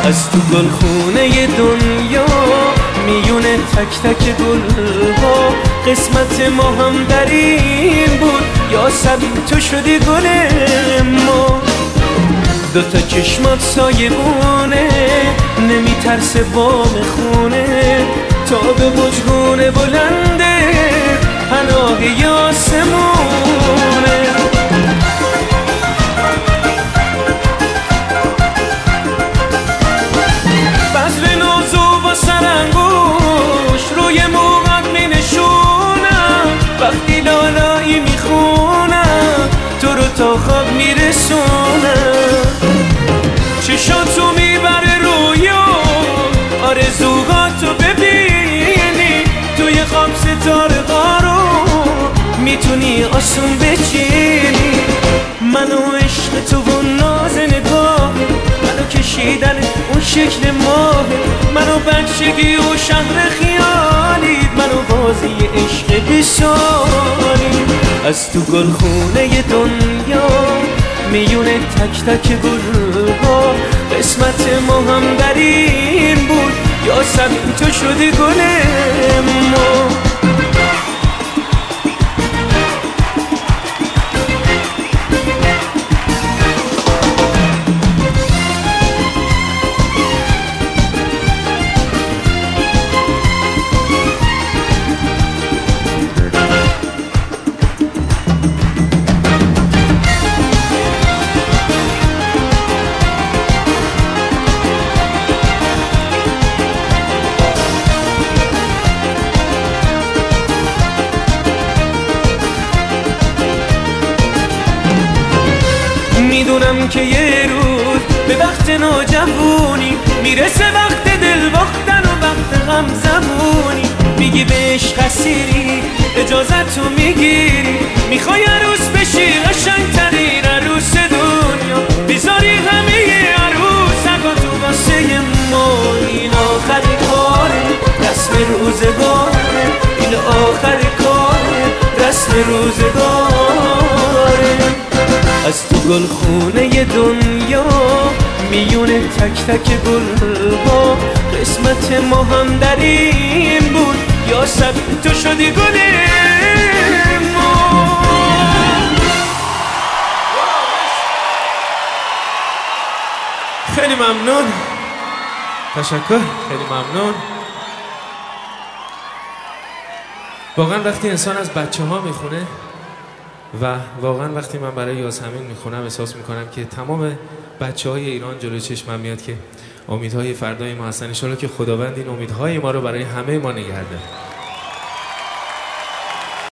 از تو گلخونه دنیا میون تک تک گلها قسمت ما هم در این بود یا سبی تو شدی گل ما. دوتا چشمات سایبونه نمیترسه بام خونه تا به بجگونه بلنده پناه آسمونه. بذل نازو با سرانگوش روی موقت می نشونم وقتی لالایی میخونم تو رو تا خواب میرسونم. چشاتو میبره رویا آرزوهاتو ببینی توی خواب ستاره رو میتونی آسون بچینی. منو عشق تو و ناز نگاه منو کشیدن اون شکل ماه منو بچگی و شهر خیالیت منو بازی عشق بسالی. از تو گلخونه دنیا میون تک تک گلها قسمت ما هم در این بود یا سبی تو شدی گل ما. میدونم که یه روز به وقت نوجوانی میرسه وقت دل باختن و وقت غم زمونی. میگی به عشق اسیری اجازتو میگیری میخوای عروس بشی قشنگترین عروس دنیا بیزاری همه عروسکا تو واسه ما. این آخری کاره رسم روزگاره این آخری کاره رسم روزگاره. از تو گلخونه دنیا میون تک تک گلها قسمت ما هم در این بود یا سبی تو شدی گل ما. خیلی ممنون، تشکر، خیلی ممنون. واقعا وقتی انسان از بچه ها میخونه و واقعا وقتی من برای یاسمین میخونم احساس میکنم که تمام بچه های ایران جلوی چشمم میاد که امیدهای فردای ما هستن. ان شاءالله که خداوند این امیدهای ما رو برای همه ما نگه داره.